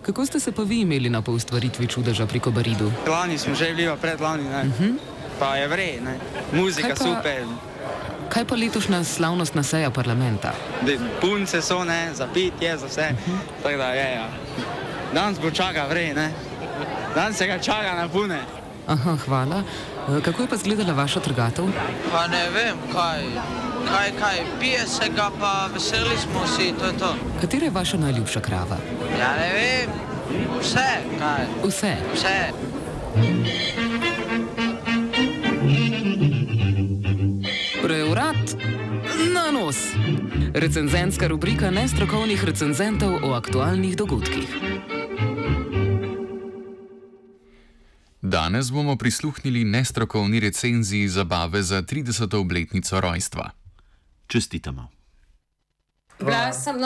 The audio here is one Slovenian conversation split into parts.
Kako ste se pa vi imeli na poustvaritvi čudeža pri Kobaridu? Lani smo že bili, predlani, ne. Pa je vrej, ne. Muzika super. Kaj pa letošnja slavnostna seja parlamenta? Punce so, ne, za pitje, za vse. Tako da je, ja. Danes bo čaka vrej, ne. Danes se ga čaka na pune. Aha, hvala. Kako je pa izgledala vaša trgatev? Pa ne vem, kaj, pije se ga, pa veseli smo vsi, to je to. Katera je vaša najljubša krava? Ja ne vem, vse, kaj. Vse? Vse. Preurat na nos. Recenzentska rubrika nestrokovnih recenzentov o aktualnih dogodkih. Danes bomo prisluhnili nestrokovni recenziji zabave za 30. obletnico rojstva. Čestitamo. Bila sem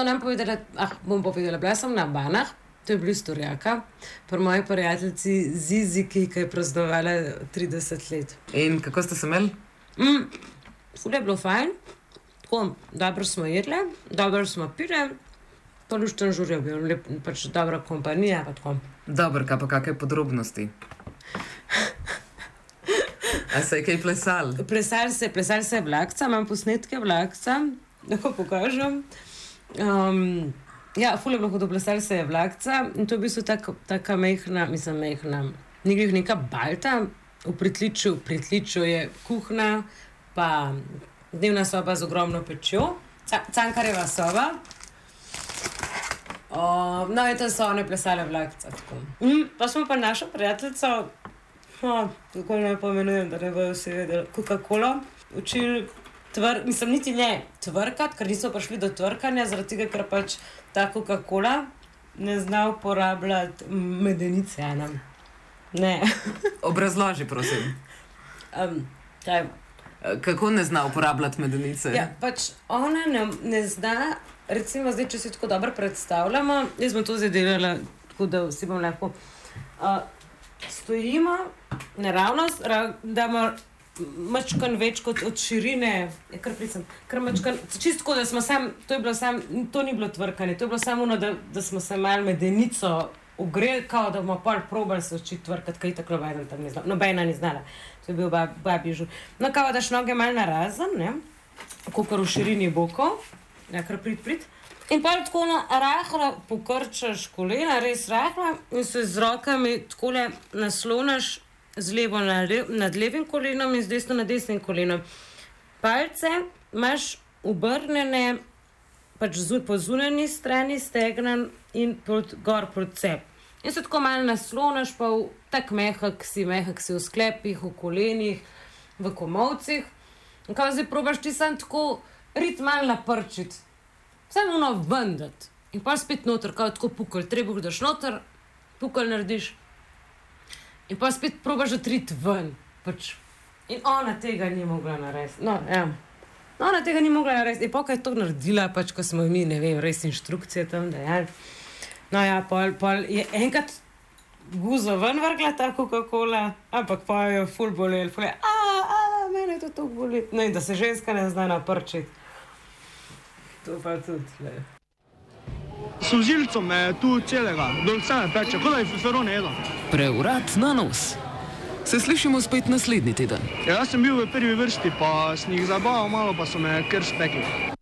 na Banah, to je blizu Turjaka, pri moji prijateljici Zizi, ki je praznovala 30 let. In kako ste se imeli? Ful je bilo fajn, tako, dobro smo jedli, dobro smo pili, pa lušten žur je bil, pač dobra kompanija, pa tako. Dobro, kaj pa kakšne podrobnosti? A se je kaj plesal? Plesal se vlakca, imam posnetke vlakca, lahko pokažem. Ja, ful je bilo hudo, plesal se je vlakca in to je v bistvu taka mehna, ni glih neka balta, v pritličju je kuhna, pa dnevna soba z ogromno pečjo, Cankarjeva soba. No, in tam so one plesale vlakca, tako. Pa smo pa našo prijateljico, kako naj pomenujem, da ne bojo vsi vedeli, Coca-Cola, učili niti ne tvrkat, ker niso prišli do tvrkanja, zaradi tega, ker pač ta Coca-Cola ne zna uporabljati medenice, ne. Obrazloži, prosim. Kaj? Kako ne zna uporabljati medenice? Ja, pač ona ne zna, recimo zdaj, če si tako dobro predstavljamo, jaz bom to zdaj delala, tako da vsi bom lahko. Stojimo naravnost, damo mačkan več kot od širine, kar mačkan, čisto tako, da smo to ni bilo tvrkanje, to je bilo samo ono, da smo se malo medenico ugreli, kao da bomo pol probali se učiti tvrkati, kaj tako nobena ni znala. To je bil babi žur. No, kao daš noge malo narazen, ne, kakor v širini bokov, ja, kar prid. In pa tako rahlo pokrčaš kolena, res rahlo, in se z rokami takole nasloniš z levo nad levim kolenom in z desno nad desnim kolenom. Palce imaš obrnjene pač po zunanji strani stegna in gor proti sebi. In se tako malo nasloniš, pa tak mehak si v sklepih, v kolenih, v komolcih. In kao zdaj probaš ti sam tako rit malo naprčiti. Samo ono vendati. In pa spet noter, kao tako pukal. Trebuh daš noter, pukal narediš. In pa spet probaš rit ven. Pač. In ona tega ni mogla narediti. No, ja. Ona tega ni mogla narediti. In pa kaj je to naredila, pač, ko smo mi, ne vem, res inštrukcije tam dajali. No ja, pol je enkrat guzo ven vrgla ta Coca-Cola, ampak pa jo ful bolel, ful je, mene to tako boli. No in da se ženska ne zna naprčiti. To pa tudi, le. S solzivcem me tu celega, dol same peče, kot da je feferone jedel. Preurat na nos. Se slišimo spet naslednji teden. Ja, jaz sem bil v prvi vrsti, pa sem jih zabaval malo, pa so me kar spekli.